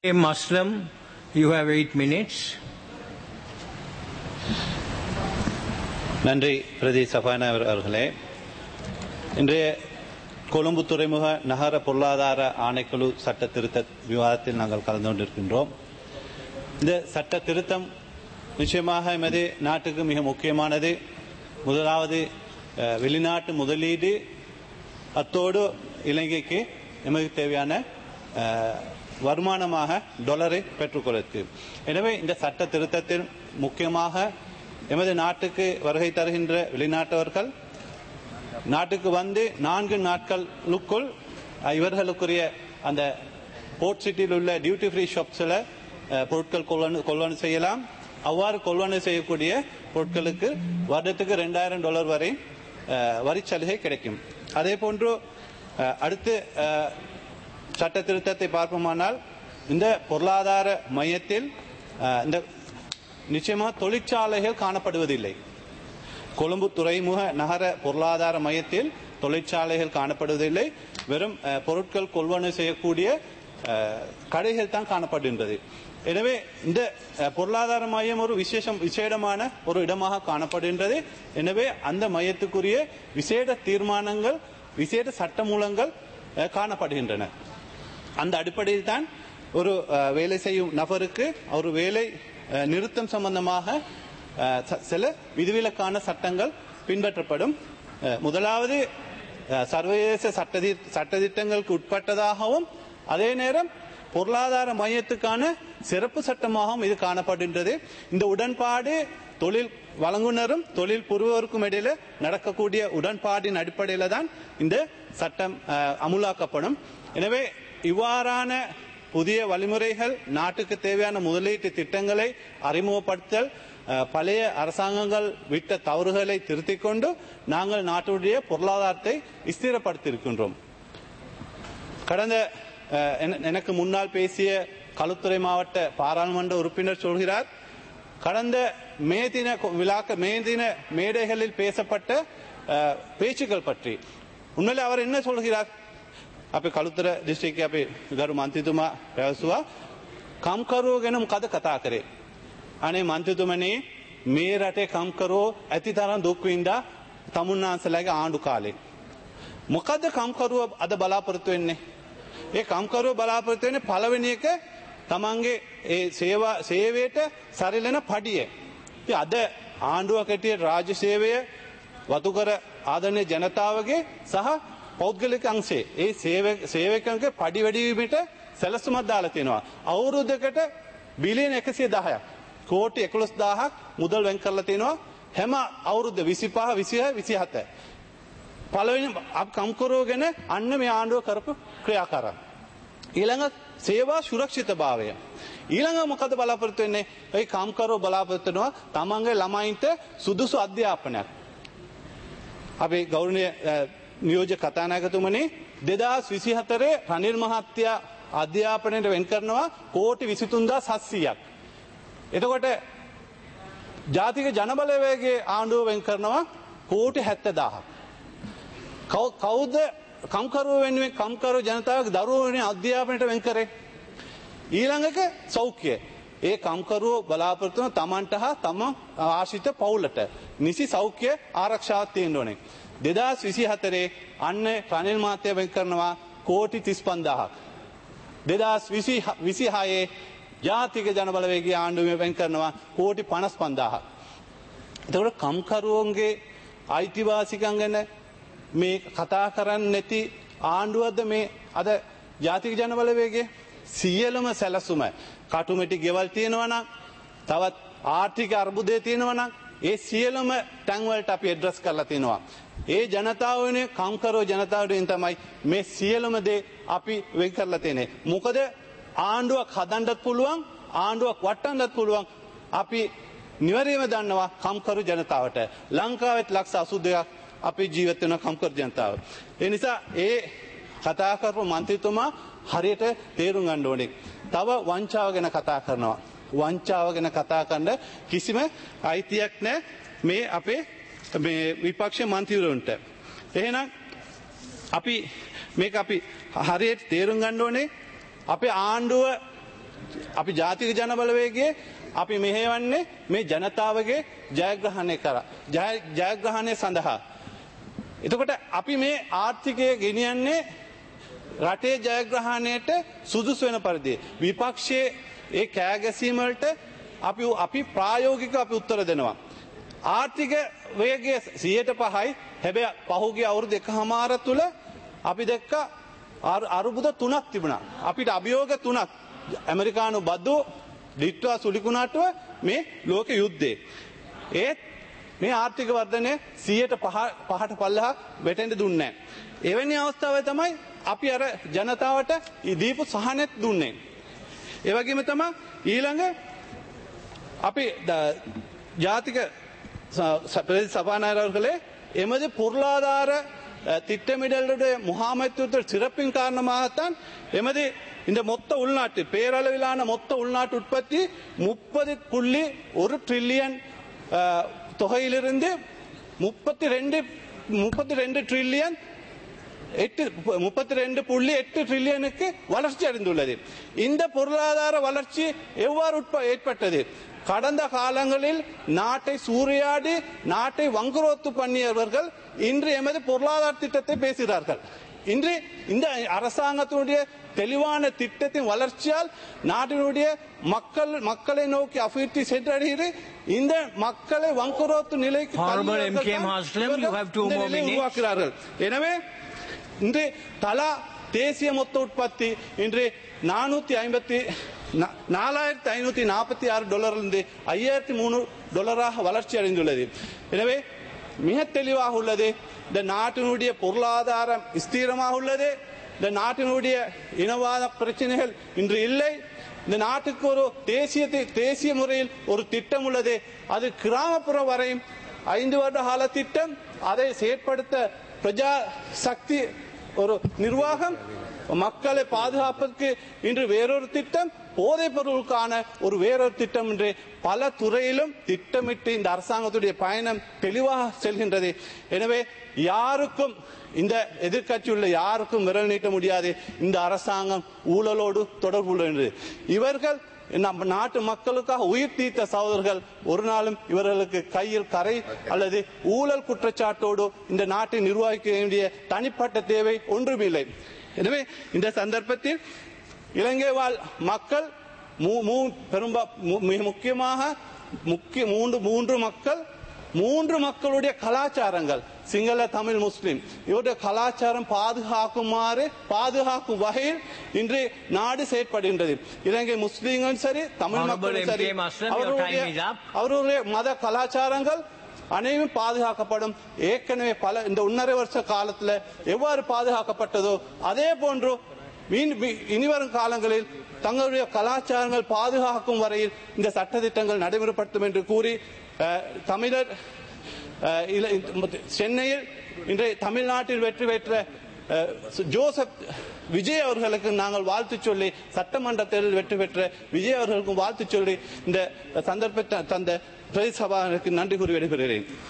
Muslim, you have 8 minutes. நன்றி பிரதி சபாநாயகர் அவர்களே. இன்றைய கொழும்பு துறைமுக நகர பொருளாதார ஆணைக்குழு சட்ட திருத்த விவாதத்தில் நாங்கள் கலந்து கொண்டிருக்கின்றோம். இந்த சட்ட திருத்தம் நிச்சயமாக எமது நாட்டுக்கு மிக முக்கியமானது. முதலாவது வெளிநாட்டு முதலீடு, அத்தோடு இலங்கைக்கு எமக்கு தேவையான வருமானமாக டாலரை பெற்றுக்கொள்வதற்கு. எனவே இந்த சட்ட திருத்தத்தில் முக்கியமாக எமது நாட்டுக்கு வருகை தருகின்ற வெளிநாட்டவர்கள் நாட்டுக்கு வந்து 4 நாட்களுக்குள் இவர்களுக்குரிய அந்த போர்ட் சிட்டியில் உள்ள டியூட்டி ஃப்ரீ ஷாப்ஸில் பொருட்கள் கொள்வனவு செய்யலாம். அவ்வாறு கொள்வனவு செய்யக்கூடிய பொருட்களுக்கு வருடத்துக்கு $2000 வரை வரி சலுகை கிடைக்கும். அதே போன்று அடுத்து சட்ட திருத்தத்தை பார்ப்போமானால், இந்த பொருளாதார மையத்தில் இந்த நிச்சயமாக தொழிற்சாலைகள் காணப்படுவதில்லை. கொழும்பு துறைமுக நகர பொருளாதார மையத்தில் தொழிற்சாலைகள் காணப்படுவதில்லை. வெறும் பொருட்கள் கொள்வனவு செய்யக்கூடிய கடைகள் தான் காணப்படுகின்றது. எனவே இந்த பொருளாதார மையம் ஒரு விசேடமான ஒரு இடமாக காணப்படுகின்றது. எனவே அந்த மையத்துக்குரிய விசேட தீர்மானங்கள், விசேட சட்டமூலங்கள் காணப்படுகின்றன. அந்த அடிப்படையில் தான் ஒரு வேலை செய்யும் நபருக்கு ஒரு வேலை நிறுத்தம் சம்பந்தமாக சில விதிவிலக்கான சட்டங்கள் பின்பற்றப்படும். முதலாவது சர்வதேச சட்டதிட்டங்களுக்கு உட்பட்டதாகவும் அதே நேரம் பொருளாதார மையத்துக்கான சிறப்பு சட்டமாகவும் இது காணப்படுகின்றது. இந்த உடன்பாடு தொழில் வழங்குனரும் தொழில் புரிவோருக்கும் இடையில நடக்கக்கூடிய உடன்பாடின் அடிப்படையில் தான் இந்த சட்டம் அமுலாக்கப்படும். எனவே இவ்வாறான புதிய வழிமுறைகள், நாட்டுக்கு தேவையான முதலீட்டு திட்டங்களை அறிமுகப்படுத்தல், பழைய அரசாங்கங்கள் விட்ட தவறுகளை திருத்திக் கொண்டு நாங்கள் நாட்டுடைய பொருளாதாரத்தை ஸ்திரப்படுத்தியிருக்கின்றோம். கடந்த எனக்கு முன்னால் பேசிய களுத்துறை மாவட்ட பாராளுமன்ற உறுப்பினர் சொல்கிறார், கடந்த மே தின மேடைகளில் பேசப்பட்ட பேச்சுக்கள் பற்றி. உண்மையிலே அவர் என்ன சொல்கிறார்? අපේ කළුතර දිස්ත්‍රික්කයේ අපේ ගරු මන්ත්‍රීතුමා පැවසුවා කම්කරුවෝ ගැන මොකද කතා කරේ? අනේ මන්ත්‍රීතුමනි, මේ රටේ කම්කරුවෝ ඇති තරම් දුක් විඳා තමුන්නාන්සලාගේ ආණ්ඩු කාලේ. මොකද කම්කරුවෝ අද බලාපොරොත්තු වෙන්නේ? ඒ කම්කරුවෝ බලාපොරොත්තු වෙන්නේ පළවෙනි එක තමන්ගේ ඒ සේවයට සරිලන පඩිය. ඉතින් අද ආණ්ඩුවක් හැටියට රාජ්‍ය සේවය වතුකර ආදරණීය ජනතාවගේ සහ පෞද්ගලික අංශයේ ඒ සේවකයන්ගේ පඩි වැඩිවීමට සැලසුමක් දාලා තියෙනවා. අවුරුද්දකට බිලියන 110ක් කෝටි 11000ක් මුදල් වෙන් කරලා තියෙනවා හැම අවුරුද්ද 25 26 27. පළවෙනි කම්කරුවෝ ගැන අන්න මේ ආණ්ඩුව කරපු ක්‍රියාකාරම්. ඊළඟ සේවා සුරක්ෂිතභාවය. ඊළඟ මොකද බලාපොරොත්තු වෙන්නේ? ඒ කම්කරුවෝ බලාපොරොත්තු වෙනවා තමන්ගේ ළමයින්ට සුදුසු අධ්‍යාපනයක්. අපි ගෞරවනීය නියෝජ්‍ය කතානායකතුමනි, 2024 රනිල් මහත්තයා අධ්‍යාපනයට වෙන් කරනවා කෝටි 23700ක්. එතකොට ජාතික ජනබලවේගයේ ආණ්ඩුව වෙන් කරනවා කෝටි 70000ක්. කවුද කම්කරුවෝ වෙනුවෙන් කම්කරුවෝ ජනතාවගේ දරුවෝ වෙනුවෙන් අධ්‍යාපනයට වෙන් කරේ? ඊළඟක සෞඛ්‍ය. ඒ කම්කරුවෝ බලාපොරොත්තු වන තමන්ට හා තම ආශ්‍රිත පවුලට නිසි සෞඛ්‍ය ආරක්ෂාවක් තියෙන්න ඕනේ. 2024 අන්න රනිල් මහත්තයා වෙන් කරනවා කෝටි 35000ක්. 2026 ජාතික ජනබලවේගයේ ආණ්ඩුව වෙන් කරනවා කෝටි 55000ක්. එතකොට කම්කරුවන්ගේ අයිතිවාසිකම් ගැන මේ කතා කරන්නේ නැති ආණ්ඩුවක්ද මේ අද ජාතික ජනබලවේගයේ? සියලුම සැලසුම, කටුමැටි ගෙවල් තියෙනවා නම්, තවත් ආර්ථික අර්බුදය තියෙනවා නම්, ඒ සියලුම තැන් වලට අපි ඇඩ්‍රස් කරලා තිනවා. ඒ ජනතාව වෙනුවෙන් කම්කරුවෝ ජනතාව වෙනුවෙන් තමයි මේ සියලුම දේ අපි වෙන් කරලා තියෙන්නේ. මොකද ආණ්ඩුවක් හදන්නත් පුළුවන්, ආණ්ඩුවක් වටන්නත් පුළුවන්. අපි නිවැරදිවම දන්නවා කම්කරු ජනතාවට. ලංකාවෙත් 82ක් අපි ජීවත් වෙන කම්කරු ජනතාව. ඒ නිසා ඒ කතා කරපු මන්ත්‍රීතුමා හරියට තේරුම් ගන්න ඕනේ. තව වංචාව ගැන කතා කරනවා. වංචාව ගැන කතා කරන්න කිසිම අයිතියක් නැහැ මේ අපේ මේ විපක්ෂ මන්ත්‍රීවරුන්ට. එහෙනම් අපි මේක අපි හරියට තේරුම් ගන්න ඕනේ. අපේ ආණ්ඩුව අපි ජාතික ජන බලවේගයේ අපි මෙහෙවන්නේ මේ ජනතාවගේ ජයග්‍රහණය කරා. ජයග්‍රහණය සඳහා. එතකොට අපි මේ ආර්ථිකය ගෙනියන්නේ රටේ ජයග්‍රහණයට සුදුසු වෙන පරිදි. විපක්ෂයේ ඒ කෑගැසීම් වලට අපි ප්‍රායෝගිකව අපි උත්තර දෙනවා. ආර්ථික වේගය 105යි. හැබැයි පහුගිය අවුරුදු 1කමාර තුල අපි දැක්ක අරුබුද 3ක් තිබුණා. අපිට අභියෝග 3ක්. ඇමරිකානු බද්දෝ ඩිට්වා සුලිකුණාටුව මේ ලෝක යුද්ධේ. ඒත් මේ ආර්ථික වර්ධනය 105ට පල්ලෙහා වැටෙන්න දුන්නේ නැහැ. එවැනි අවස්ථාවේ තමයි අපි අර ජනතාවට දීපු සහනෙත් දුන්නේ. ඒ වගේම තමයි ඊළඟ අපි ජාතික சபாநாயகர்களே எமது பொருளாதார திட்டமிடலுடைய முகாமைத்துவத்தில் சிறப்பின் காரணமாகத்தான் எமது இந்த மொத்த உள்நாட்டு பேரளவிலான மொத்த உள்நாட்டு உற்பத்தி 30.1 ட்ரில்லியன் தொகையிலிருந்து 32 ட்ரில்லியன் 32.8 ட்ரில்லியனுக்கு வளர்ச்சி அடைந்துள்ளது. இந்த பொருளாதார வளர்ச்சி எவ்வாறு ஏற்பட்டது? கடந்த காலங்களில் நாட்டை சூறையாடி நாட்டை வங்குரோத்து பண்ணியவர்கள் இன்று எமது பொருளாதார திட்டத்தை பேசுகிறார்கள். இன்று இந்த அரசாங்கத்தினுடைய தெளிவான திட்டத்தின் வளர்ச்சியால் நாட்டினுடைய மக்களை நோக்கி அபிவிருத்தி சென்றடைகிறது. இந்த மக்களை வங்குரோத்து நிலைக்கு உருவாக்குகிறார்கள். எனவே இன்று தலா தேசிய மொத்த உற்பத்தி இன்று $4,546 $5,003 வளர்ச்சி அடைந்துள்ளது. எனவே மிக தெளிவாக உள்ளது. இந்த நாட்டினுடைய பொருளாதாரம் ஸ்திரமாக உள்ளது. இந்த நாட்டினுடைய இனவாத பிரச்சனைகள் இன்று இல்லை. இந்த நாட்டுக்கு ஒரு தேசிய முறையில் ஒரு திட்டம் உள்ளது. அது கிராமப்புறம் வரையும் 5 வருட கால திட்டம். அதை செயற்படுத்த பிரஜா சக்தி ஒரு நிர்வாகம், மக்களை பாதுகாப்பதற்கு இன்று வேறொரு திட்டம், போதைப் பொருளுக்கான ஒரு வேறொரு திட்டம் என்று பல துறையிலும் திட்டமிட்டு இந்த அரசாங்கத்துடைய பயணம் தெளிவாக செல்கின்றது. எனவே யாருக்கும் இந்த எதிர்க்கட்சி உள்ள யாருக்கும் விரல் நீட்ட முடியாது. இந்த அரசாங்கம் ஊழலோடு தொடர்புள்ளது. இவர்கள் நம்ம நாட்டு மக்களுக்காக உயிர் தீர்த்த சகோதரர்கள். ஒரு நாளும் இவர்களுக்கு கையில் கரை அல்லது ஊழல் குற்றச்சாட்டோடு இந்த நாட்டை நிர்வகிக்க வேண்டிய தனிப்பட்ட தேவை ஒன்றுமில்லை. எனவே இந்த சந்தர்ப்பத்தில் இலங்கை வாழ் மக்கள் மிக முக்கியமாக மூன்று மக்களுடைய கலாச்சாரங்கள் சிங்கள, தமிழ், முஸ்லிம் இவருடைய கலாச்சாரம் பாதுகாக்கும் வகையில் இன்று நாடு செயற்படுகின்றது. இலங்கை முஸ்லிம்களும் சரி, தமிழ் மக்களும் சரி, அவருடைய மத கலாச்சாரங்கள் அனைவரும் பாதுகாக்கப்படும். ஏற்கனவே இந்த 1.5 வருஷ காலத்தில் எவ்வாறு பாதுகாக்கப்பட்டதோ அதே போன்று இனிவரும் காலங்களில் தங்களுடைய கலாச்சாரங்கள் பாதுகாக்கும் வரையில் இந்த சட்டத்திட்டங்கள் நடைமுறைப்படுத்தும் என்று கூறி தமிழர் சென்னையில் இன்றைய தமிழ்நாட்டில் வெற்றி பெற்ற ஜோசப் விஜய் அவர்களுக்கு நாங்கள் வாழ்த்து சொல்லி, சட்டமன்ற தேர்தலில் வெற்றி பெற்ற விஜய் அவர்களுக்கும் வாழ்த்து சொல்லி இந்த சந்தர்ப்பத்தை தந்த பிரதி சபாவிற்கு நன்றி கூறி விடைபெறுகிறேன்.